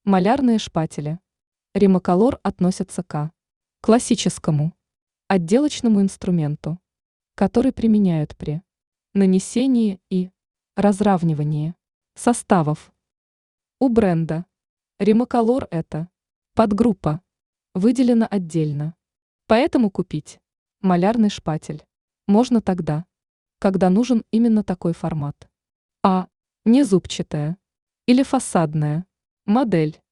Малярные шпатели. Римоколор относятся к классическому отделочному инструменту, который применяют при нанесении и разравнивании составов. У бренда Римоколор это подгруппа выделена отдельно, поэтому купить малярный шпатель можно тогда, когда нужен именно такой формат. Не зубчатая или фасадная модель.